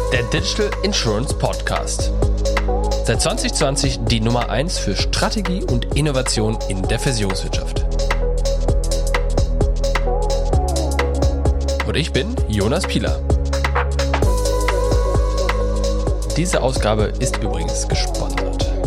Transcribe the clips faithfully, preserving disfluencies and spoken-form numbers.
Der Digital Insurance Podcast. Seit zwanzig zwanzig die Nummer eins für Strategie und Innovation in der Versicherungswirtschaft. Und ich bin Jonas Pieler. Diese Ausgabe ist übrigens gesponsert.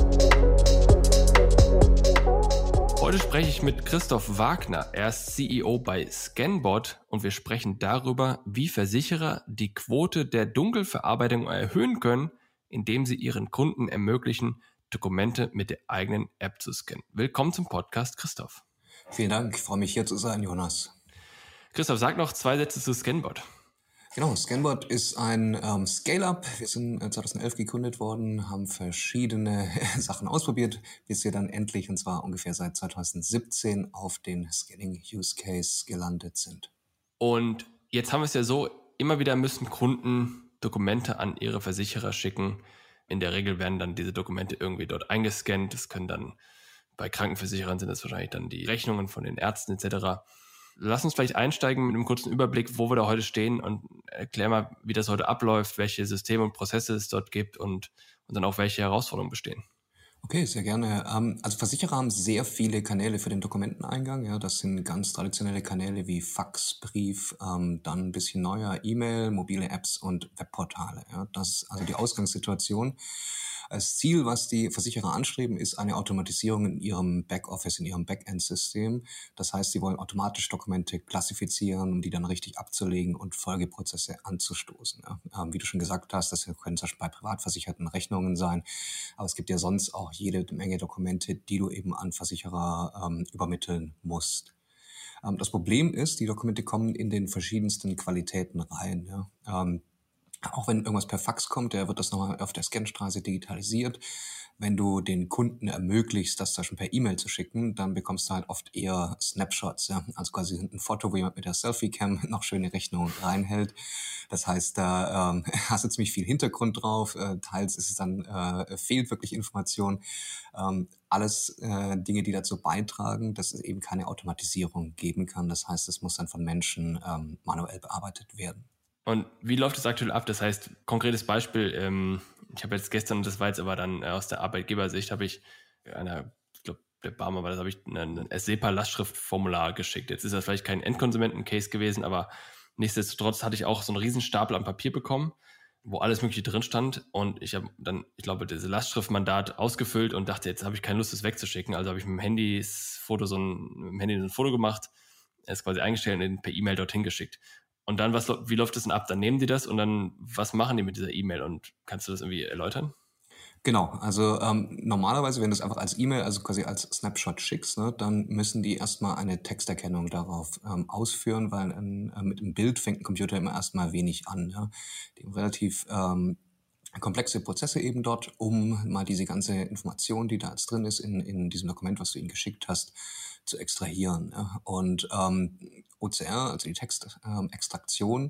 Heute spreche ich mit Christoph Wagner. Er ist C E O bei Scanbot und wir sprechen darüber, wie Versicherer die Quote der Dunkelverarbeitung erhöhen können, indem sie ihren Kunden ermöglichen, Dokumente mit der eigenen App zu scannen. Willkommen zum Podcast, Christoph. Vielen Dank, ich freue mich hier zu sein, Jonas. Christoph, sag noch zwei Sätze zu Scanbot. Genau, Scanbot ist ein ähm, Scale-Up. Wir sind äh, zweitausendelf gegründet worden, haben verschiedene Sachen ausprobiert, bis wir dann endlich, und zwar ungefähr seit zweitausendsiebzehn, auf den Scanning-Use-Case gelandet sind. Und jetzt haben wir es ja so, immer wieder müssen Kunden Dokumente an ihre Versicherer schicken. In der Regel werden dann diese Dokumente irgendwie dort eingescannt. Das können dann, bei Krankenversicherern sind das wahrscheinlich dann die Rechnungen von den Ärzten et cetera. Lass uns vielleicht einsteigen mit einem kurzen Überblick, wo wir da heute stehen, und erklär mal, wie das heute abläuft, welche Systeme und Prozesse es dort gibt und, und dann auch welche Herausforderungen bestehen. Okay, sehr gerne. Also Versicherer haben sehr viele Kanäle für den Dokumenteneingang. Ja, das sind ganz traditionelle Kanäle wie Fax, Brief, ähm, dann ein bisschen neuer E-Mail, mobile Apps und Webportale. Ja, das ist also die Ausgangssituation. Das Ziel, was die Versicherer anstreben, ist eine Automatisierung in ihrem Backoffice, in ihrem Backend-System. Das heißt, sie wollen automatisch Dokumente klassifizieren, um die dann richtig abzulegen und Folgeprozesse anzustoßen. Ja, ähm, wie du schon gesagt hast, das können zum Beispiel bei Privatversicherten Rechnungen sein, aber es gibt ja sonst auch jede Menge Dokumente, die du eben an Versicherer ähm, übermitteln musst. Ähm, das Problem ist, die Dokumente kommen in den verschiedensten Qualitäten rein. Ja. Ähm, Auch wenn irgendwas per Fax kommt, der wird das nochmal auf der Scanstraße digitalisiert. Wenn du den Kunden ermöglicht, das da schon per E-Mail zu schicken, dann bekommst du halt oft eher Snapshots. Ja? Also quasi ein Foto, wo jemand mit der Selfie-Cam noch schöne Rechnungen reinhält. Das heißt, da ähm, hast du ziemlich viel Hintergrund drauf. Äh, teils ist es dann, äh, fehlt wirklich Information. Ähm, alles äh, Dinge, die dazu beitragen, dass es eben keine Automatisierung geben kann. Das heißt, es muss dann von Menschen ähm, manuell bearbeitet werden. Und wie läuft das aktuell ab? Das heißt, konkretes Beispiel, ähm, ich habe jetzt gestern, das war jetzt aber dann aus der Arbeitgebersicht, habe ich einer, ich glaube, der Barmer war das, habe ich ein SEPA-Lastschriftformular geschickt. Jetzt ist das vielleicht kein Endkonsumenten-Case gewesen, aber nichtsdestotrotz hatte ich auch so einen riesen Stapel an Papier bekommen, wo alles Mögliche drin stand, und ich habe dann, ich glaube, dieses Lastschriftmandat ausgefüllt und dachte, jetzt habe ich keine Lust, das wegzuschicken, also habe ich mit dem Handy das Foto so ein, mit dem Handy so ein Foto gemacht, es quasi eingestellt und per E-Mail dorthin geschickt. Und dann, was, wie läuft das denn ab? Dann nehmen die das und dann, was machen die mit dieser E-Mail? Und kannst du das irgendwie erläutern? Genau, also ähm, normalerweise, wenn du es einfach als E-Mail, also quasi als Snapshot schickst, ne, dann müssen die erstmal eine Texterkennung darauf ähm, ausführen, weil ein, äh, mit dem Bild fängt ein Computer immer erstmal wenig an. Ja. Die haben relativ ähm, komplexe Prozesse eben dort, um mal diese ganze Information, die da jetzt drin ist, in, in diesem Dokument, was du ihnen geschickt hast, zu extrahieren. Ja. Und ähm, O C R, also die Textextraktion, ähm,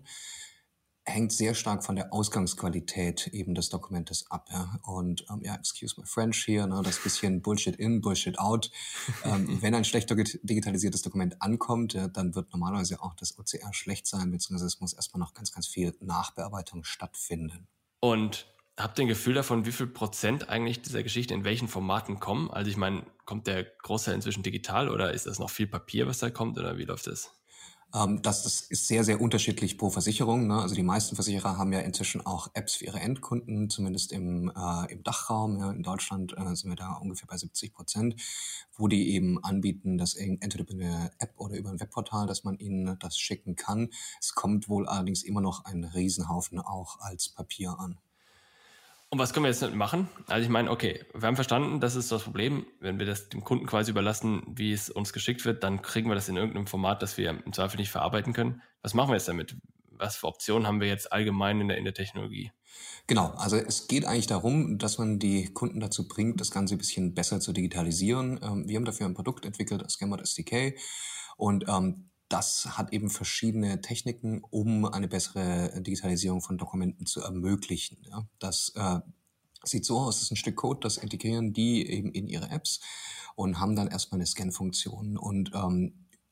hängt sehr stark von der Ausgangsqualität eben des Dokumentes ab. Ja. Und ähm, ja, excuse my French hier, ne, das bisschen Bullshit in, Bullshit out. ähm, wenn ein schlecht digitalisiertes Dokument ankommt, ja, dann wird normalerweise auch das O C R schlecht sein, beziehungsweise es muss erstmal noch ganz, ganz viel Nachbearbeitung stattfinden. Und habt ihr ein Gefühl davon, wie viel Prozent eigentlich dieser Geschichte in welchen Formaten kommen? Also ich meine, kommt der Großteil inzwischen digital oder ist das noch viel Papier, was da kommt, oder wie läuft das? Ähm, das, das ist sehr, sehr unterschiedlich pro Versicherung. Ne? Also die meisten Versicherer haben ja inzwischen auch Apps für ihre Endkunden, zumindest im, äh, im Dachraum. Ja. In Deutschland äh, sind wir da ungefähr bei siebzig Prozent, wo die eben anbieten, dass entweder über eine App oder über ein Webportal, dass man ihnen das schicken kann. Es kommt wohl allerdings immer noch ein Riesenhaufen auch als Papier an. Und was können wir jetzt damit machen? Also ich meine, okay, wir haben verstanden, das ist das Problem. Wenn wir das dem Kunden quasi überlassen, wie es uns geschickt wird, dann kriegen wir das in irgendeinem Format, das wir im Zweifel nicht verarbeiten können. Was machen wir jetzt damit? Was für Optionen haben wir jetzt allgemein in der, in der Technologie? Genau, also es geht eigentlich darum, dass man die Kunden dazu bringt, das Ganze ein bisschen besser zu digitalisieren. Ähm, wir haben dafür ein Produkt entwickelt, das Scanbot S D K, und ähm, das hat eben verschiedene Techniken, um eine bessere Digitalisierung von Dokumenten zu ermöglichen. Ja. Das äh, sieht so aus, das ist ein Stück Code, das integrieren die eben in ihre Apps und haben dann erstmal eine Scan-Funktion. Und ähm,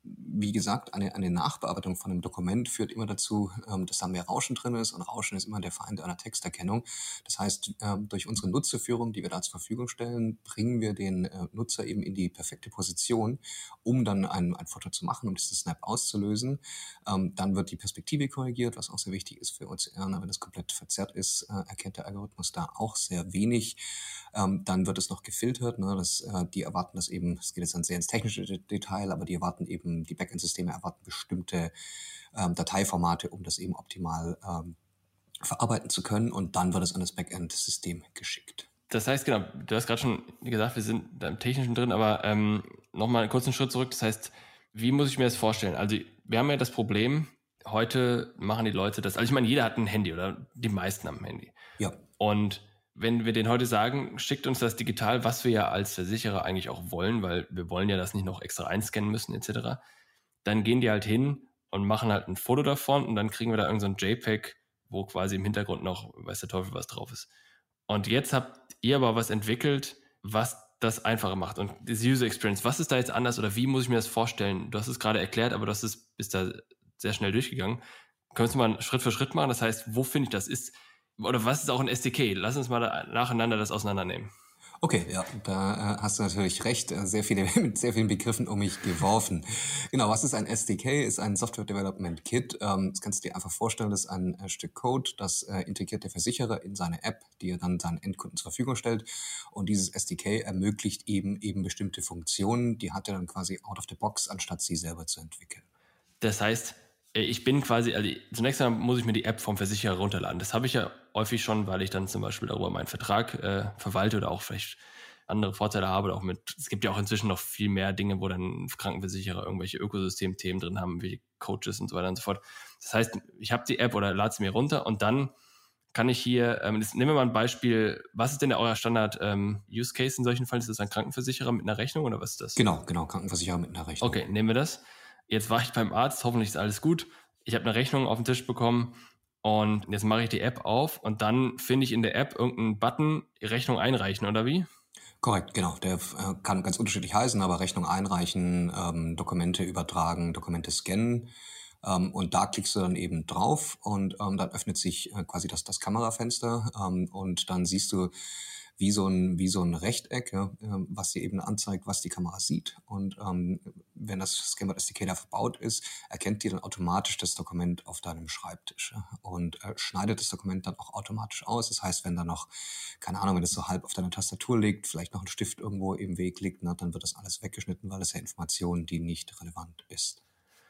wie gesagt, eine, eine Nachbearbeitung von einem Dokument führt immer dazu, ähm, dass da mehr Rauschen drin ist und Rauschen ist immer der Feind einer Texterkennung. Das heißt, ähm, durch unsere Nutzerführung, die wir da zur Verfügung stellen, bringen wir den äh, Nutzer eben in die perfekte Position, um dann ein, ein Foto zu machen, um diesen Snap auszulösen. Ähm, dann wird die Perspektive korrigiert, was auch sehr wichtig ist für O C R. Wenn das komplett verzerrt ist, äh, erkennt der Algorithmus da auch sehr wenig. Ähm, dann wird es noch gefiltert. Ne? Das, äh, die erwarten das eben, es geht jetzt dann sehr ins technische Detail, aber die erwarten eben, die Backend-Systeme erwarten bestimmte ähm, Dateiformate, um das eben optimal ähm, verarbeiten zu können, und dann wird es an das Backend-System geschickt. Das heißt, genau, du hast gerade schon gesagt, wir sind da im Technischen drin, aber ähm, nochmal einen kurzen Schritt zurück. Das heißt, wie muss ich mir das vorstellen? Also wir haben ja das Problem, heute machen die Leute das, also ich meine, jeder hat ein Handy oder die meisten haben ein Handy. Ja. Und wenn wir denen heute sagen, schickt uns das digital, was wir ja als Versicherer eigentlich auch wollen, weil wir wollen ja das nicht noch extra einscannen müssen et cetera, dann gehen die halt hin und machen halt ein Foto davon und dann kriegen wir da irgend so ein JPEG, wo quasi im Hintergrund noch, weiß der Teufel, was drauf ist. Und jetzt habt ihr aber was entwickelt, was das einfacher macht. Und das User Experience, was ist da jetzt anders oder wie muss ich mir das vorstellen? Du hast es gerade erklärt, aber du hast es, bist da sehr schnell durchgegangen. Können wir mal Schritt für Schritt machen? Das heißt, wo finde ich das? Ist, oder was ist auch ein S D K? Lass uns mal da nacheinander das auseinandernehmen. Okay, ja, da äh, hast du natürlich recht. Sehr viele, mit sehr vielen Begriffen um mich geworfen. Genau, was ist ein S D K? Ist ein Software Development Kit. Ähm, das kannst du dir einfach vorstellen, das ist ein äh, Stück Code, das äh, integriert der Versicherer in seine App, die er dann seinen Endkunden zur Verfügung stellt. Und dieses S D K ermöglicht eben eben bestimmte Funktionen, die hat er dann quasi out of the box, anstatt sie selber zu entwickeln. Das heißt, ich bin quasi, also zunächst einmal muss ich mir die App vom Versicherer runterladen. Das habe ich ja häufig schon, weil ich dann zum Beispiel darüber meinen Vertrag äh, verwalte oder auch vielleicht andere Vorteile habe. Oder auch mit, es gibt ja auch inzwischen noch viel mehr Dinge, wo dann Krankenversicherer irgendwelche Ökosystemthemen drin haben, wie Coaches und so weiter und so fort. Das heißt, ich habe die App oder lade sie mir runter und dann kann ich hier, ähm, das, nehmen wir mal ein Beispiel, was ist denn euer Standard-Use-Case ähm, in solchen Fällen? Ist das ein Krankenversicherer mit einer Rechnung oder was ist das? Genau, genau, Krankenversicherer mit einer Rechnung. Okay, nehmen wir das. Jetzt war ich beim Arzt, hoffentlich ist alles gut. Ich habe eine Rechnung auf den Tisch bekommen und jetzt mache ich die App auf und dann finde ich in der App irgendeinen Button, Rechnung einreichen, oder wie? Korrekt, genau. Der äh, kann ganz unterschiedlich heißen, aber Rechnung einreichen, ähm, Dokumente übertragen, Dokumente scannen. Ähm, und da klickst du dann eben drauf und ähm, dann öffnet sich äh, quasi das, das Kamerafenster ähm, und dann siehst du wie so ein, wie so ein Rechteck, ja, äh, was dir eben anzeigt, was die Kamera sieht. Und ähm, wenn das Scanbot S D K da verbaut ist, erkennt die dann automatisch das Dokument auf deinem Schreibtisch, ja, und äh, schneidet das Dokument dann auch automatisch aus. Das heißt, wenn da noch, keine Ahnung, wenn das so halb auf deiner Tastatur liegt, vielleicht noch ein Stift irgendwo im Weg liegt, ne, dann wird das alles weggeschnitten, weil das ja Information, die nicht relevant ist.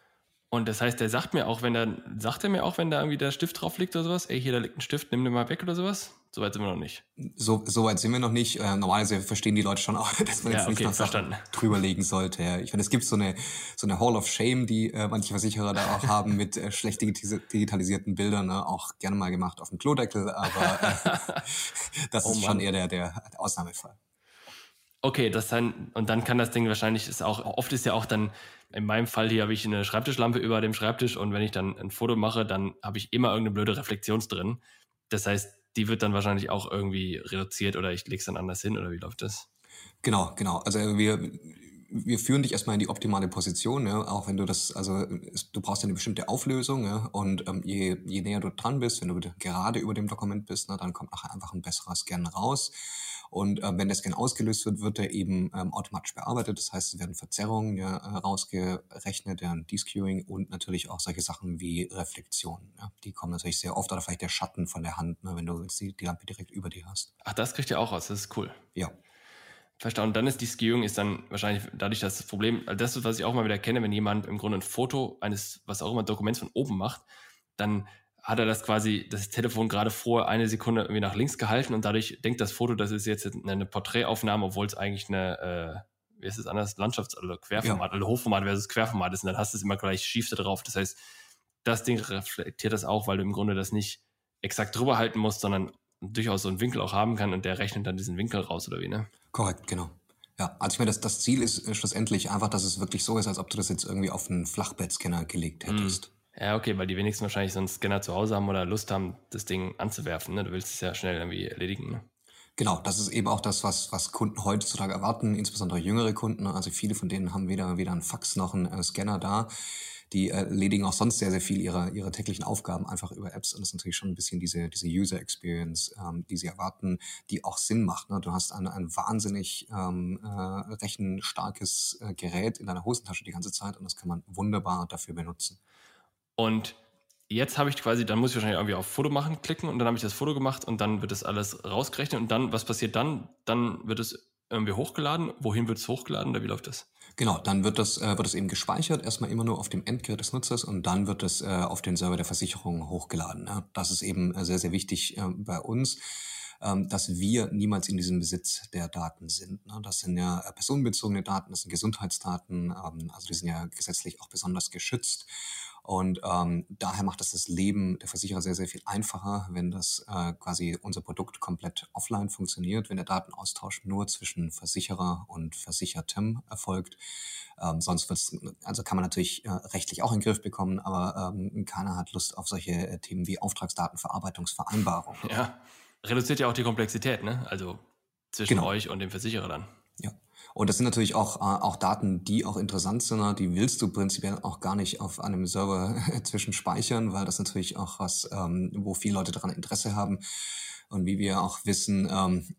Und das heißt, der sagt mir auch, wenn da, sagt er mir auch, wenn da irgendwie der Stift drauf liegt oder sowas, ey, hier, da liegt ein Stift, nimm den mal weg oder sowas? Soweit sind wir noch nicht. So, so weit sind wir noch nicht. Äh, normalerweise verstehen die Leute schon auch, dass man ja, jetzt okay, nicht noch verstanden. Sachen drüberlegen sollte. Ja. Ich meine, es gibt so eine, so eine Hall of Shame, die äh, manche Versicherer da auch haben mit äh, schlecht digitalisierten Bildern, ne? Auch gerne mal gemacht auf dem Klodeckel, aber äh, das oh, ist schon eher der, der Ausnahmefall. Okay, das dann, und dann kann das Ding wahrscheinlich, ist auch, oft ist ja auch dann, in meinem Fall hier habe ich eine Schreibtischlampe über dem Schreibtisch und wenn ich dann ein Foto mache, dann habe ich immer irgendeine blöde Reflexion drin. Das heißt, die wird dann wahrscheinlich auch irgendwie reduziert oder ich lege es dann anders hin oder wie läuft das? Genau, genau. Also wir, wir führen dich erstmal in die optimale Position, ja, auch wenn du das, also du brauchst ja eine bestimmte Auflösung, ja, und ähm, je, je näher du dran bist, wenn du gerade über dem Dokument bist, ne, dann kommt nachher einfach ein besserer Scan raus. Und äh, wenn der Scan ausgelöst wird, wird er eben ähm, automatisch bearbeitet. Das heißt, es werden Verzerrungen ja, rausgerechnet, ja, Deskewing und natürlich auch solche Sachen wie Reflexionen. Ja. Die kommen natürlich sehr oft, oder vielleicht der Schatten von der Hand, ne, wenn du jetzt die, die Lampe direkt über dir hast. Ach, das kriegt ihr auch raus, das ist cool. Ja. Verstanden. Und dann ist die Skewing ist dann wahrscheinlich dadurch, dass das Problem, das ist, was ich auch mal wieder kenne, wenn jemand im Grunde ein Foto eines, was auch immer, Dokuments von oben macht, dann hat er das quasi, das Telefon gerade vor eine Sekunde irgendwie nach links gehalten und dadurch denkt das Foto, das ist jetzt eine Porträtaufnahme, obwohl es eigentlich eine, äh, wie ist es anders, Landschafts- oder Querformat, ja. oder Hochformat versus Querformat ist und dann hast du es immer gleich schief da drauf. Das heißt, das Ding reflektiert das auch, weil du im Grunde das nicht exakt drüber halten musst, sondern durchaus so einen Winkel auch haben kann und der rechnet dann diesen Winkel raus, oder wie, ne? Korrekt, genau. Ja, also ich meine, das, das Ziel ist äh, schlussendlich einfach, dass es wirklich so ist, als ob du das jetzt irgendwie auf einen Flachbettscanner gelegt hättest. Mm. Ja, okay, weil die wenigsten wahrscheinlich so einen Scanner zu Hause haben oder Lust haben, das Ding anzuwerfen, ne? Du willst es ja schnell irgendwie erledigen, ne? Genau, das ist eben auch das, was, was Kunden heutzutage erwarten, insbesondere jüngere Kunden. Also viele von denen haben weder, weder einen Fax noch einen äh, Scanner da. Die äh, erledigen auch sonst sehr, sehr viel ihrer, ihrer täglichen Aufgaben einfach über Apps. Und das ist natürlich schon ein bisschen diese, diese User Experience, ähm, die sie erwarten, die auch Sinn macht. Ne? Du hast ein, ein wahnsinnig ähm, äh, rechenstarkes äh, Gerät in deiner Hosentasche die ganze Zeit und das kann man wunderbar dafür benutzen. Und jetzt habe ich quasi, dann muss ich wahrscheinlich irgendwie auf Foto machen klicken und dann habe ich das Foto gemacht und dann wird das alles rausgerechnet und dann, was passiert dann? Dann wird es irgendwie hochgeladen. Wohin wird es hochgeladen oder wie läuft das? Genau, dann wird das, äh, wird das eben gespeichert, erstmal immer nur auf dem Endgerät des Nutzers und dann wird das äh, auf den Server der Versicherung hochgeladen. Ja. Das ist eben äh, sehr, sehr wichtig äh, bei uns, ähm, dass wir niemals in diesem Besitz der Daten sind. Ne. Das sind ja äh, personenbezogene Daten, das sind Gesundheitsdaten, ähm, also die sind ja gesetzlich auch besonders geschützt. Und ähm, daher macht es das Leben der Versicherer sehr, sehr viel einfacher, wenn das äh, quasi unser Produkt komplett offline funktioniert, wenn der Datenaustausch nur zwischen Versicherer und Versichertem erfolgt. Ähm, sonst wird's, also kann man natürlich äh, rechtlich auch in den Griff bekommen, aber ähm, keiner hat Lust auf solche äh, Themen wie Auftragsdatenverarbeitungsvereinbarung. Ja, reduziert ja auch die Komplexität, ne? Also zwischen Genau. euch und dem Versicherer dann. Ja. Und das sind natürlich auch, äh, auch Daten, die auch interessant sind. Ne? Die willst du prinzipiell auch gar nicht auf einem Server zwischenspeichern, weil das natürlich auch was, ähm, wo viele Leute daran Interesse haben. Und wie wir auch wissen, ähm,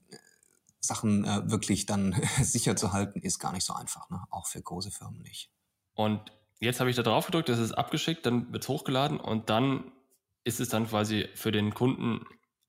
Sachen äh, wirklich dann sicher zu halten, ist gar nicht so einfach. Ne? Auch für große Firmen nicht. Und jetzt habe ich da drauf gedrückt, das ist abgeschickt, dann wird es hochgeladen und dann ist es dann quasi für den Kunden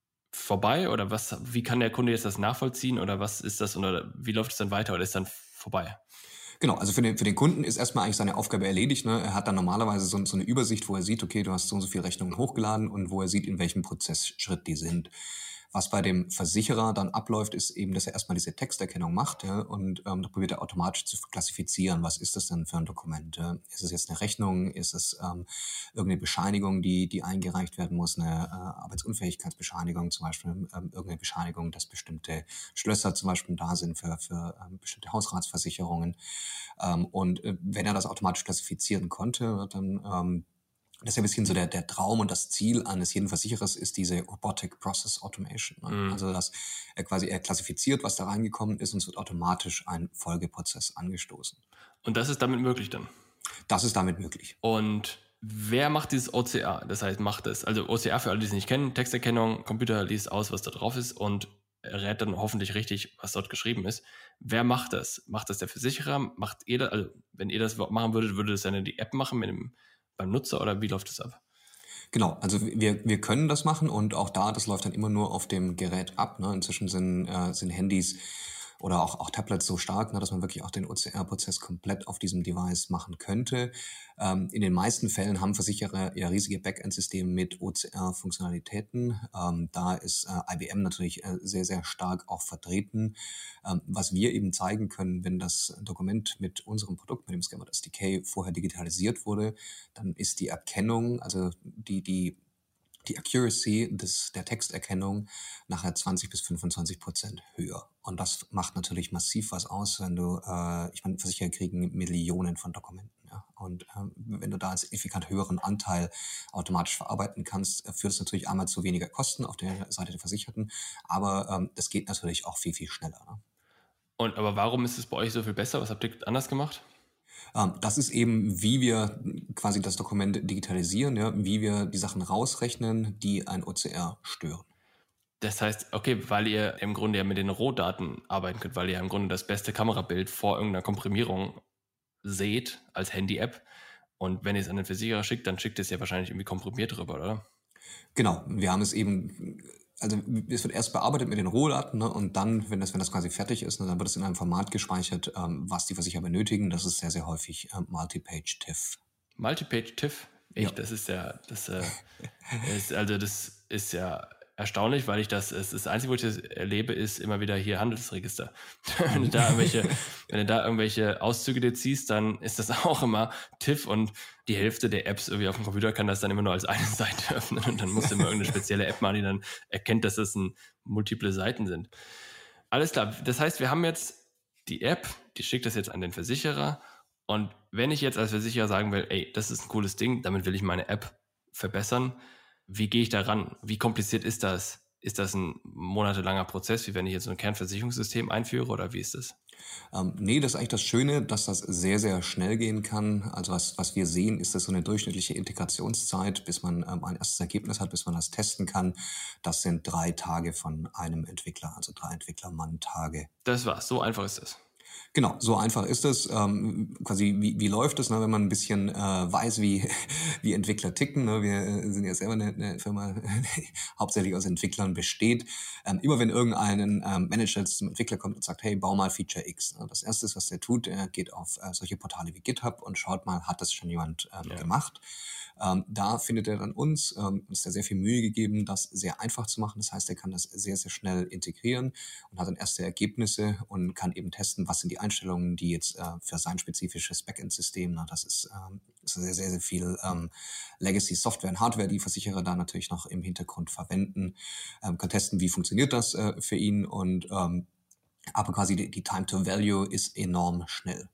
vorbei oder was? Wie kann der Kunde jetzt das nachvollziehen oder was ist das oder wie läuft es dann weiter oder ist dann vorbei? Genau, also für den, für den Kunden ist erstmal eigentlich seine Aufgabe erledigt. Ne? Er hat dann normalerweise so, so eine Übersicht, wo er sieht, okay, du hast so und so viele Rechnungen hochgeladen und wo er sieht, in welchem Prozessschritt die sind. Was bei dem Versicherer dann abläuft, ist eben, dass er erstmal diese Texterkennung macht, ja, und ähm, da probiert er automatisch zu klassifizieren, was ist das denn für ein Dokument? Ja? Ist es jetzt eine Rechnung? Ist es ähm, irgendeine Bescheinigung, die, die eingereicht werden muss? Eine äh, Arbeitsunfähigkeitsbescheinigung zum Beispiel, ähm, irgendeine Bescheinigung, dass bestimmte Schlösser zum Beispiel da sind für, für ähm, bestimmte Hausratsversicherungen. Ähm, und äh, wenn er das automatisch klassifizieren konnte, dann ähm, das ist ja ein bisschen so der, der Traum und das Ziel eines jeden Versicherers ist diese Robotic Process Automation. Ne? Mhm. Also, dass er quasi er klassifiziert, was da reingekommen ist und es wird automatisch ein Folgeprozess angestoßen. Und das ist damit möglich dann? Das ist damit möglich. Und wer macht dieses O C R? Das heißt, macht es, also O C R für alle, die es nicht kennen, Texterkennung, Computer liest aus, was da drauf ist und rät dann hoffentlich richtig, was dort geschrieben ist. Wer macht das? Macht das der Versicherer? Macht ihr das, also wenn ihr das machen würdet, würde das dann die App machen mit dem beim Nutzer oder wie läuft das ab? Genau, also wir, wir können das machen und auch da, das läuft dann immer nur auf dem Gerät ab. Ne? Inzwischen sind, äh, sind Handys oder auch, auch Tablets so stark, ne, dass man wirklich auch den O C R-Prozess komplett auf diesem Device machen könnte. Ähm, in den meisten Fällen haben Versicherer ja riesige Backend-Systeme mit O C R-Funktionalitäten. Ähm, da ist äh, I B M natürlich äh, sehr, sehr stark auch vertreten. Ähm, was wir eben zeigen können, wenn das Dokument mit unserem Produkt, mit dem Scammot S D K, vorher digitalisiert wurde, dann ist die Erkennung, also die, die die Accuracy des, der Texterkennung nachher zwanzig bis fünfundzwanzig Prozent höher. Und das macht natürlich massiv was aus, wenn du, äh, ich meine, Versicherer kriegen Millionen von Dokumenten. Ja? Und äh, wenn du da einen signifikant höheren Anteil automatisch verarbeiten kannst, führt es natürlich einmal zu weniger Kosten auf der Seite der Versicherten, aber ähm, das geht natürlich auch viel, viel schneller. Ne? Und aber warum ist es bei euch so viel besser? Was habt ihr anders gemacht? Das ist eben, wie wir quasi das Dokument digitalisieren, ja, wie wir die Sachen rausrechnen, die ein O C R stören. Das heißt, okay, weil ihr im Grunde ja mit den Rohdaten arbeiten könnt, weil ihr im Grunde das beste Kamerabild vor irgendeiner Komprimierung seht als Handy-App und wenn ihr es an den Versicherer schickt, dann schickt es ja wahrscheinlich irgendwie komprimiert rüber, oder? Genau, wir haben es eben, also es wird erst bearbeitet mit den Rohdaten, ne, und dann, wenn das, wenn das quasi fertig ist, ne, dann wird es in einem Format gespeichert, ähm, was die Versicherer benötigen. Das ist sehr, sehr häufig äh, Multi-Page-TIFF. Multi-Page-TIFF? Echt, Ja. das ist ja, das äh, ist, also das ist ja erstaunlich, weil ich das, es das Einzige, wo ich das erlebe, ist immer wieder hier Handelsregister. wenn du da irgendwelche, wenn du da irgendwelche Auszüge dir ziehst, dann ist das auch immer TIFF und die Hälfte der Apps irgendwie auf dem Computer kann das dann immer nur als eine Seite öffnen und dann musst du immer irgendeine spezielle App machen, die dann erkennt, dass das ein, multiple Seiten sind. Alles klar. Das heißt, wir haben jetzt die App, die schickt das jetzt an den Versicherer und wenn ich jetzt als Versicherer sagen will, ey, das ist ein cooles Ding, damit will ich meine App verbessern, wie gehe ich da ran? Wie kompliziert ist das? ist das ein monatelanger Prozess, wie wenn ich jetzt so ein Kernversicherungssystem einführe oder wie ist das? Ähm, nee, das ist eigentlich das Schöne, dass das sehr, sehr schnell gehen kann. Also was, was wir sehen, ist, dass so eine durchschnittliche Integrationszeit, bis man ähm, ein erstes Ergebnis hat, bis man das testen kann, das sind drei Tage von einem Entwickler, also drei Entwickler-Mann-Tage. Das war's, so einfach ist das. Genau, so einfach ist es. Ähm, quasi, wie, wie läuft es, ne, wenn man ein bisschen äh, weiß, wie, wie Entwickler ticken. Ne? Wir äh, sind ja selber eine, eine Firma, die hauptsächlich aus Entwicklern besteht. Ähm, immer wenn irgendein ähm, Manager zum Entwickler kommt und sagt, hey, bau mal Feature X. Ne? Das Erste, was der tut, er geht auf äh, solche Portale wie GitHub und schaut mal, hat das schon jemand ähm, Ja. gemacht. Ähm, da findet er dann uns, ähm, uns da sehr viel Mühe gegeben, das sehr einfach zu machen. Das heißt, er kann das sehr, sehr schnell integrieren und hat dann erste Ergebnisse und kann eben testen, was sind die Einstellungen, die jetzt äh, für sein spezifisches Backend-System, na, das ist, ähm, ist sehr, sehr, sehr viel ähm, Legacy-Software und Hardware, die Versicherer da natürlich noch im Hintergrund verwenden, ähm, kann testen, wie funktioniert das äh, für ihn und ähm, aber quasi die, die Time to Value ist enorm schnell.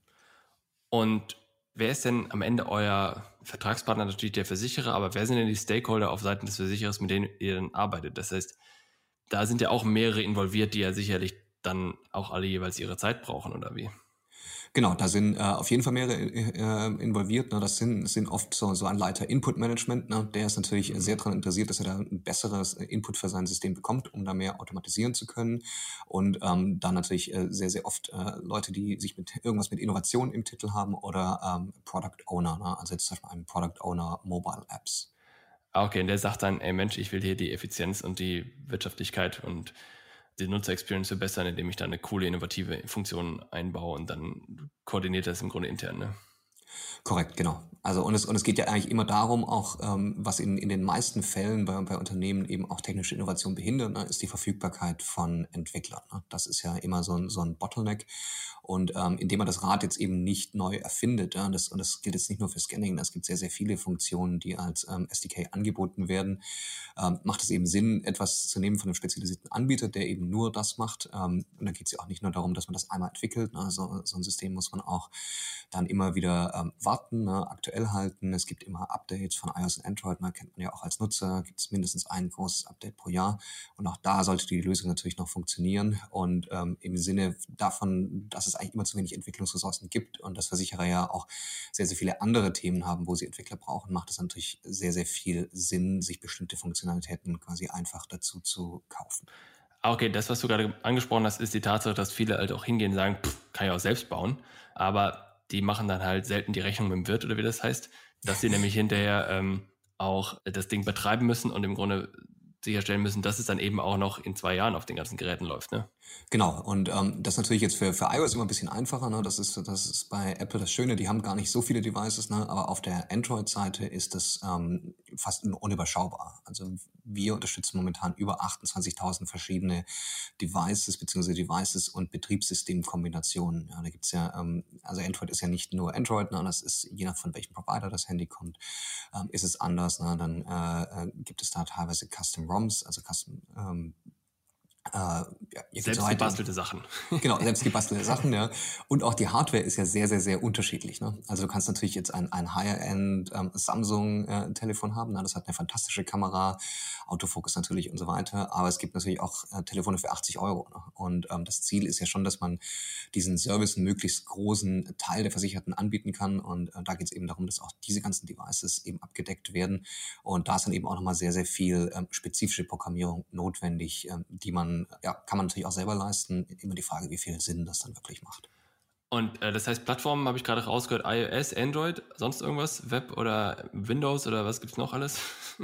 Und wer ist denn am Ende euer Vertragspartner? Natürlich der Versicherer, aber wer sind denn die Stakeholder auf Seiten des Versicherers, mit denen ihr dann arbeitet? Das heißt, da sind ja auch mehrere involviert, die ja sicherlich dann auch alle jeweils ihre Zeit brauchen, oder wie? Genau, da sind äh, auf jeden Fall mehrere äh, involviert. Ne? Das sind, sind oft so, so ein Leiter Input-Management. Ne? Der ist natürlich Mhm. sehr daran interessiert, dass er da ein besseres Input für sein System bekommt, um da mehr automatisieren zu können. Und ähm, dann natürlich äh, sehr, sehr oft äh, Leute, die sich mit irgendwas mit Innovation im Titel haben oder ähm, Product Owner. Ne? Also jetzt zum Beispiel ein Product Owner Mobile Apps. Ah, okay, und der sagt dann, ey Mensch, ich will hier die Effizienz und die Wirtschaftlichkeit und die Nutzer-Experience verbessern, indem ich da eine coole, innovative Funktion einbaue und dann koordiniert das im Grunde intern, ne? Korrekt, genau. Also und es, und es geht ja eigentlich immer darum, auch ähm, was in, in den meisten Fällen bei, bei Unternehmen eben auch technische Innovation behindert, ne, ist die Verfügbarkeit von Entwicklern. Ne? Das ist ja immer so ein, so ein Bottleneck. Und ähm, indem man das Rad jetzt eben nicht neu erfindet, ja, das, und das gilt jetzt nicht nur für Scanning, es gibt sehr, sehr viele Funktionen, die als ähm, S D K angeboten werden, ähm, macht es eben Sinn, etwas zu nehmen von einem spezialisierten Anbieter, der eben nur das macht. Ähm, und da geht es ja auch nicht nur darum, dass man das einmal entwickelt. Ne? So, so ein System muss man auch dann immer wieder ähm, warten, ne, aktuell halten. Es gibt immer Updates von iOS und Android, ne, kennt man ja auch als Nutzer, gibt es mindestens ein großes Update pro Jahr. Und auch da sollte die Lösung natürlich noch funktionieren. Und ähm, im Sinne davon, dass es eigentlich immer zu wenig Entwicklungsressourcen gibt und dass Versicherer ja auch sehr, sehr viele andere Themen haben, wo sie Entwickler brauchen, macht es natürlich sehr, sehr viel Sinn, sich bestimmte Funktionalitäten quasi einfach dazu zu kaufen. Ah, okay, das, was du gerade angesprochen hast, ist die Tatsache, dass viele halt auch hingehen und sagen, pff, kann ich auch selbst bauen. Aber die machen dann halt selten die Rechnung mit dem Wirt oder wie das heißt, dass sie nämlich hinterher ähm, auch das Ding betreiben müssen und im Grunde sicherstellen müssen, dass es dann eben auch noch in zwei Jahren auf den ganzen Geräten läuft, ne? Genau, und ähm, das ist natürlich jetzt für, für iOS immer ein bisschen einfacher. Ne? Das ist, das ist bei Apple das Schöne, die haben gar nicht so viele Devices, ne? Aber auf der Android-Seite ist das ähm, fast unüberschaubar. Also wir unterstützen momentan über achtundzwanzigtausend verschiedene Devices beziehungsweise Devices und Betriebssystemkombinationen. Ja, da gibt's ja, ähm, also Android ist ja nicht nur Android, ne? Das ist, je nach von welchem Provider das Handy kommt, ähm, ist es anders. Ne? Dann äh, äh, gibt es da teilweise Custom ROMs, also Custom ähm, äh, ja, Selbst gebastelte Sachen. Genau, selbst gebastelte Sachen, ja. Und auch die Hardware ist ja sehr, sehr, sehr unterschiedlich. Ne? Also du kannst natürlich jetzt ein, ein Higher-End ähm, Samsung-Telefon äh, haben. Ne? Das hat eine fantastische Kamera, Autofokus natürlich und so weiter. Aber es gibt natürlich auch äh, Telefone für achtzig Euro. Ne? Und ähm, das Ziel ist ja schon, dass man diesen Service einen möglichst großen Teil der Versicherten anbieten kann. Und äh, da geht es eben darum, dass auch diese ganzen Devices eben abgedeckt werden. Und da ist dann eben auch nochmal sehr, sehr viel ähm, spezifische Programmierung notwendig, ähm, die man, ja, kann man natürlich auch selber leisten. Immer die Frage, wie viel Sinn das dann wirklich macht. Und äh, das heißt, Plattformen habe ich gerade rausgehört, iOS, Android, sonst irgendwas, Web oder Windows oder was gibt's noch alles?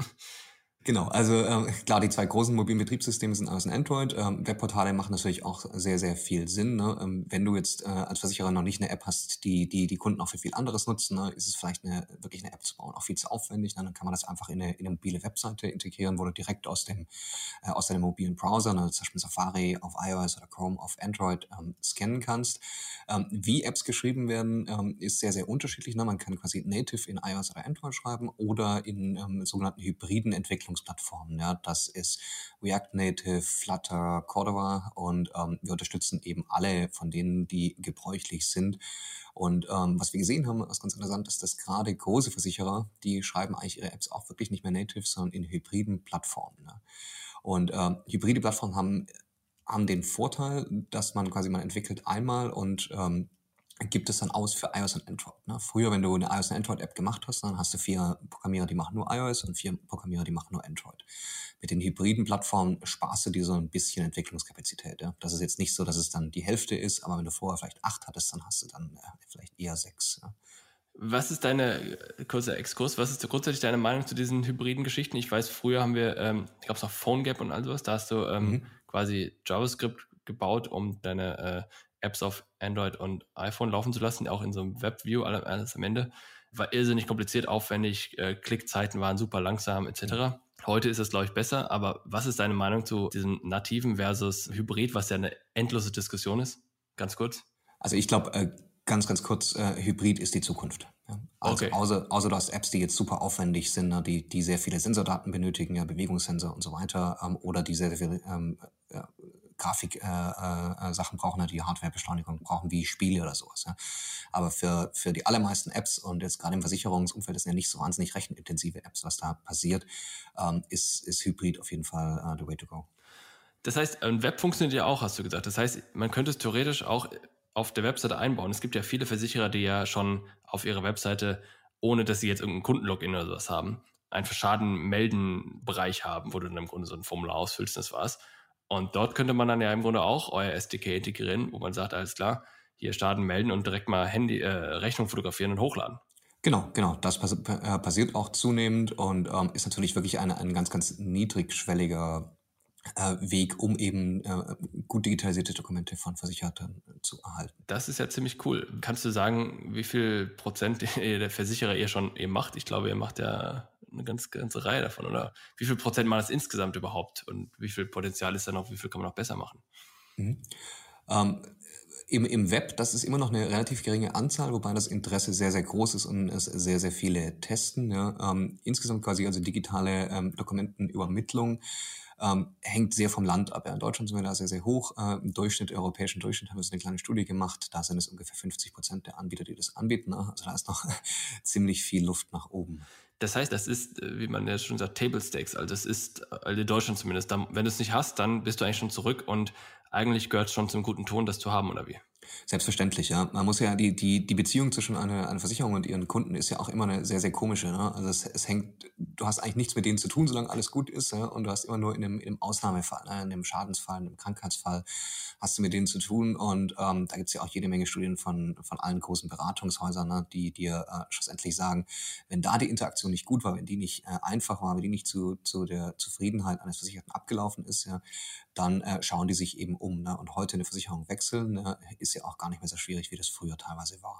Genau, also ähm, klar, die zwei großen mobilen Betriebssysteme sind iOS und Android. Ähm, Webportale machen natürlich auch sehr, sehr viel Sinn. Ne? Ähm, wenn du jetzt äh, als Versicherer noch nicht eine App hast, die die die Kunden auch für viel anderes nutzen, ne? Ist es vielleicht eine, wirklich eine App zu bauen auch viel zu aufwendig. Ne? Dann kann man das einfach in eine, in eine mobile Webseite integrieren, wo du direkt aus dem äh, aus deinem mobilen Browser, ne? Zum Beispiel Safari auf iOS oder Chrome auf Android, ähm, scannen kannst. Ähm, wie Apps geschrieben werden, ähm, ist sehr, sehr unterschiedlich. Ne? Man kann quasi native in iOS oder Android schreiben oder in ähm, sogenannten hybriden Entwicklungs Plattformen. Ja, das ist React Native, Flutter, Cordova und ähm, wir unterstützen eben alle von denen, die gebräuchlich sind. Und ähm, was wir gesehen haben, was ganz interessant ist, dass gerade große Versicherer, die schreiben eigentlich ihre Apps auch wirklich nicht mehr native, sondern in hybriden Plattformen. Ja. Und ähm, hybride Plattformen haben, haben den Vorteil, dass man quasi, man entwickelt einmal und ähm, gibt es dann aus für iOS und Android. Ne? Früher, wenn du eine iOS- und Android-App gemacht hast, dann hast du vier Programmierer, die machen nur iOS und vier Programmierer, die machen nur Android. Mit den hybriden Plattformen sparst du dir so ein bisschen Entwicklungskapazität. Ja? Das ist jetzt nicht so, dass es dann die Hälfte ist, aber wenn du vorher vielleicht acht hattest, dann hast du dann äh, vielleicht eher sechs. Ja? Was ist deine, kurzer Exkurs, was ist grundsätzlich deine Meinung zu diesen hybriden Geschichten? Ich weiß, früher haben wir, ähm, gab es auch PhoneGap und all sowas, da hast du ähm, Mhm. quasi JavaScript gebaut, um deine äh, Apps auf Android und iPhone laufen zu lassen, auch in so einem Webview, alles am Ende. War irrsinnig kompliziert, aufwendig, äh, Klickzeiten waren super langsam, et cetera. Mhm. Heute ist das, glaube ich, besser, aber was ist deine Meinung zu diesem nativen versus Hybrid, was ja eine endlose Diskussion ist? Ganz kurz. Also ich glaube, äh, ganz, ganz kurz, äh, Hybrid ist die Zukunft. Ja? Also Okay. außer, außer du hast Apps, die jetzt super aufwendig sind, ne, die, die sehr viele Sensordaten benötigen, ja, Bewegungssensor und so weiter, ähm, oder die sehr, sehr viele ähm, äh, Grafik-Sachen äh, äh, brauchen, ne, die Hardwarebeschleunigung brauchen, wie Spiele oder sowas. Ja? Aber für, für die allermeisten Apps und jetzt gerade im Versicherungsumfeld, das sind ja nicht so wahnsinnig rechenintensive Apps, was da passiert, ähm, ist, ist Hybrid auf jeden Fall uh, the way to go. Das heißt, ein Web funktioniert ja auch, hast du gesagt. Das heißt, man könnte es theoretisch auch auf der Webseite einbauen. Es gibt ja viele Versicherer, die ja schon auf ihrer Webseite, ohne dass sie jetzt irgendeinen Kundenlogin oder sowas haben, einen Schaden-Melden-Bereich haben, wo du dann im Grunde so ein Formular ausfüllst, das war's. Und dort könnte man dann ja im Grunde auch euer S D K integrieren, wo man sagt, alles klar, hier Schaden melden und direkt mal Handy, äh, Rechnung fotografieren und hochladen. Genau, genau. Das pass äh, passiert auch zunehmend und ähm, ist natürlich wirklich eine, ein ganz, ganz niedrigschwelliger äh, Weg, um eben äh, gut digitalisierte Dokumente von Versicherten äh, zu erhalten. Das ist ja ziemlich cool. Kannst du sagen, wie viel Prozent der Versicherer ihr schon eben macht? Ich glaube, ihr macht ja eine ganz, ganze Reihe davon. Oder wie viel Prozent macht das insgesamt überhaupt? Und wie viel Potenzial ist da noch? Wie viel kann man noch besser machen? Mhm. Ähm, im, Im Web, das ist immer noch eine relativ geringe Anzahl, wobei das Interesse sehr, sehr groß ist und es sehr, sehr viele testen. Ja. Ähm, insgesamt quasi also digitale ähm, Dokumentenübermittlung ähm, hängt sehr vom Land ab. Ja. In Deutschland sind wir da sehr, sehr hoch. Äh, Im Durchschnitt, im europäischen Durchschnitt haben wir so eine kleine Studie gemacht. Da sind es ungefähr fünfzig Prozent der Anbieter, die das anbieten. Ne. Also da ist noch ziemlich viel Luft nach oben. Das heißt, das ist, wie man ja schon sagt, Table Stakes. Also das ist, also in Deutschland zumindest. Wenn du es nicht hast, dann bist du eigentlich schon zurück und eigentlich gehört es schon zum guten Ton, das zu haben, oder wie? Selbstverständlich, ja. Man muss ja, die, die, die Beziehung zwischen einer, einer Versicherung und ihren Kunden ist ja auch immer eine sehr, sehr komische. Ne? Also es, es hängt, du hast eigentlich nichts mit denen zu tun, solange alles gut ist, ja? Und du hast immer nur in einem, in einem Ausnahmefall, ne? In einem Schadensfall, in einem Krankheitsfall hast du mit denen zu tun. Und ähm, da gibt's ja auch jede Menge Studien von, von allen großen Beratungshäusern, ne? Die dir äh, schlussendlich sagen, wenn da die Interaktion nicht gut war, wenn die nicht äh, einfach war, wenn die nicht zu, zu der Zufriedenheit eines Versicherten abgelaufen ist, ja, dann äh, schauen die sich eben um. Ne? Und heute eine Versicherung wechseln, ne, ist ja auch gar nicht mehr so schwierig, wie das früher teilweise war.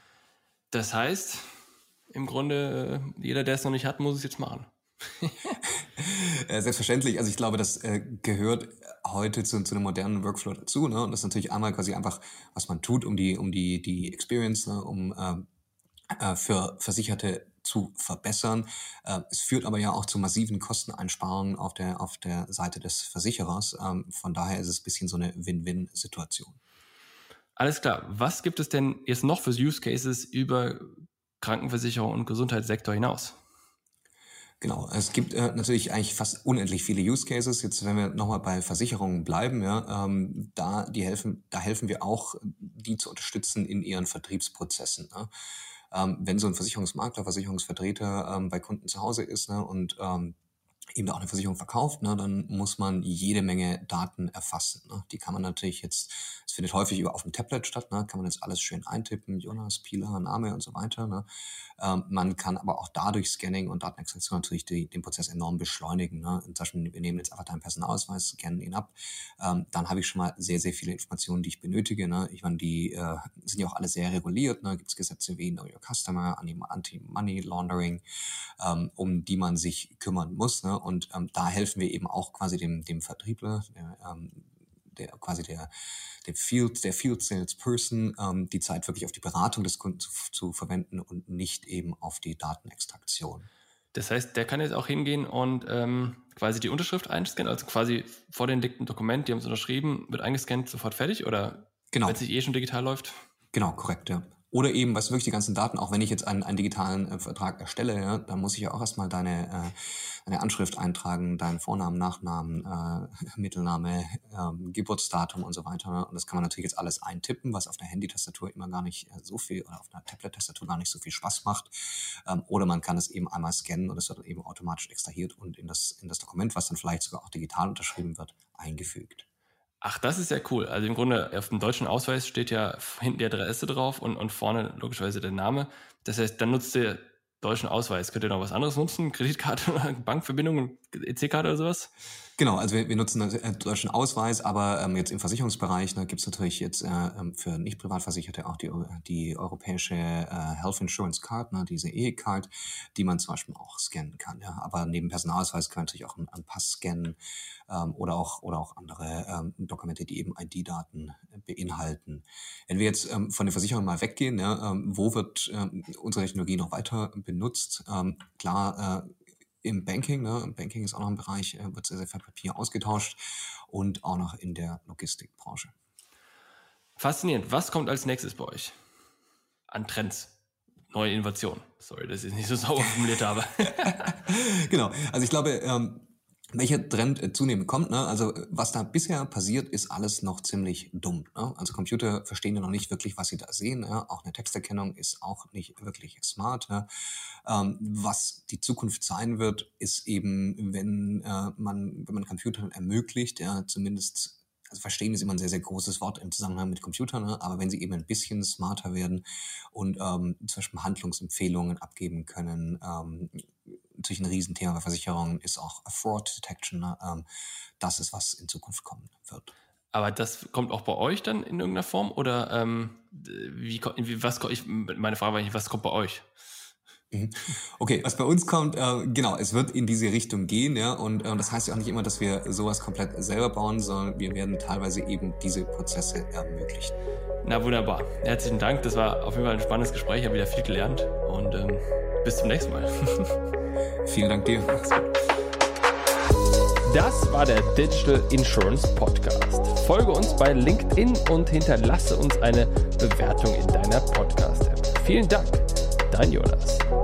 Das heißt, im Grunde, jeder, der es noch nicht hat, muss es jetzt machen. Selbstverständlich. Also ich glaube, das äh, gehört heute zu, zu einem modernen Workflow dazu. Ne? Und das ist natürlich einmal quasi einfach, was man tut, um die, um die, die Experience, ne? um äh, für Versicherte zu verbessern. Äh, es führt aber ja auch zu massiven Kosteneinsparungen auf der, auf der Seite des Versicherers. Ähm, von daher ist es ein bisschen so eine Win-Win-Situation. Alles klar. Was gibt es denn jetzt noch für Use Cases über Krankenversicherung und Gesundheitssektor hinaus? Genau, es gibt äh, natürlich eigentlich fast unendlich viele Use Cases. Jetzt, wenn wir nochmal bei Versicherungen bleiben, ja, ähm, da die helfen, da helfen wir auch, die zu unterstützen in ihren Vertriebsprozessen. Ne? Ähm, wenn so ein Versicherungsmakler, Versicherungsvertreter ähm, bei Kunden zu Hause ist, ne, und ähm, eben auch eine Versicherung verkauft, ne, dann muss man jede Menge Daten erfassen. Ne. Die kann man natürlich jetzt, es findet häufig über auf dem Tablet statt, ne, kann man jetzt alles schön eintippen, Jonas, Pila, Name und so weiter. Ne. Ähm, man kann aber auch dadurch Scanning und Datenextraktion natürlich die, den Prozess enorm beschleunigen. Ne. Inzwischen, wir nehmen jetzt einfach deinen Personalausweis, scannen ihn ab, ähm, dann habe ich schon mal sehr, sehr viele Informationen, die ich benötige. Ne. Ich meine, die äh, sind ja auch alle sehr reguliert. Ne. Gibt es Gesetze wie Know Your Customer, Anti-Money Laundering, ähm, um die man sich kümmern muss. Ne. Und ähm, da helfen wir eben auch quasi dem, dem Vertriebler, der, ähm, der quasi der, der Field, der Field Salesperson, ähm, die Zeit wirklich auf die Beratung des Kunden zu, zu verwenden und nicht eben auf die Datenextraktion. Das heißt, der kann jetzt auch hingehen und ähm, quasi die Unterschrift einscannen, also quasi vor dem dickten Dokument, die haben es unterschrieben, wird eingescannt, sofort fertig, oder genau. wenn es nicht eh schon digital läuft? Genau, korrekt, ja. Oder eben, was wirklich die ganzen Daten, auch wenn ich jetzt einen, einen digitalen äh, Vertrag erstelle, ja, dann muss ich ja auch erstmal deine, äh, deine Anschrift eintragen, deinen Vornamen, Nachnamen, äh, Mittelname, äh, Geburtsdatum und so weiter. Ne? Und das kann man natürlich jetzt alles eintippen, was auf der Handy-Tastatur immer gar nicht äh, so viel oder auf einer Tablet-Tastatur gar nicht so viel Spaß macht. Ähm, oder man kann es eben einmal scannen und es wird dann eben automatisch extrahiert und in das, in das Dokument, was dann vielleicht sogar auch digital unterschrieben wird, eingefügt. Ach, das ist ja cool. Also im Grunde auf dem deutschen Ausweis steht ja hinten die Adresse drauf und, und vorne logischerweise der Name. Das heißt, dann nutzt ihr deutschen Ausweis. Könnt ihr noch was anderes nutzen? Kreditkarte oder Bankverbindung, E C-Karte oder sowas? Genau, also wir, wir nutzen den deutschen Ausweis, aber ähm, jetzt im Versicherungsbereich ne, gibt es natürlich jetzt äh, für nicht Privatversicherte auch die, die europäische äh, Health Insurance Card, ne, diese E-Card, die man zum Beispiel auch scannen kann. Ja. Aber neben Personalausweis kann man natürlich auch einen, einen Pass scannen ähm, oder auch oder auch andere ähm, Dokumente, die eben I D-Daten beinhalten. Wenn wir jetzt ähm, von der Versicherung mal weggehen, ja, ähm, wo wird ähm, unsere Technologie noch weiter benutzt? Ähm, klar, äh, im Banking, ne, im Banking ist auch noch ein Bereich, äh, wird sehr, sehr viel Papier ausgetauscht und auch noch in der Logistikbranche. Faszinierend. Was kommt als nächstes bei euch an Trends? Neue Innovationen. Sorry, dass ich es nicht so sauber formuliert habe. Genau. Also ich glaube, ähm, welcher Trend äh, zunehmend kommt, ne? Also was da bisher passiert, ist alles noch ziemlich dumm. Ne? Also Computer verstehen ja noch nicht wirklich, was sie da sehen. Ja? Auch eine Texterkennung ist auch nicht wirklich smart. Ja? Ähm, was die Zukunft sein wird, ist eben, wenn äh, man, wenn man Computern ermöglicht, ja, zumindest. Also verstehen ist immer ein sehr, sehr großes Wort im Zusammenhang mit Computern, ne? Aber wenn sie eben ein bisschen smarter werden und ähm, zum Beispiel Handlungsempfehlungen abgeben können, ähm, natürlich ein Riesenthema bei Versicherungen ist auch Fraud Detection. Ne? Ähm, das ist, was in Zukunft kommen wird. Aber das kommt auch bei euch dann in irgendeiner Form? Oder ähm, wie, wie, was, ich, meine Frage war eigentlich, was kommt bei euch? Okay, was bei uns kommt, äh, genau, es wird in diese Richtung gehen, ja, und äh, das heißt ja auch nicht immer, dass wir sowas komplett selber bauen, sondern wir werden teilweise eben diese Prozesse ermöglichen. Na wunderbar, herzlichen Dank, das war auf jeden Fall ein spannendes Gespräch, ich habe wieder viel gelernt und ähm, bis zum nächsten Mal. Vielen Dank dir. Das war der Digital Insurance Podcast. Folge uns bei LinkedIn und hinterlasse uns eine Bewertung in deiner Podcast-App. Vielen Dank, dein Jonas.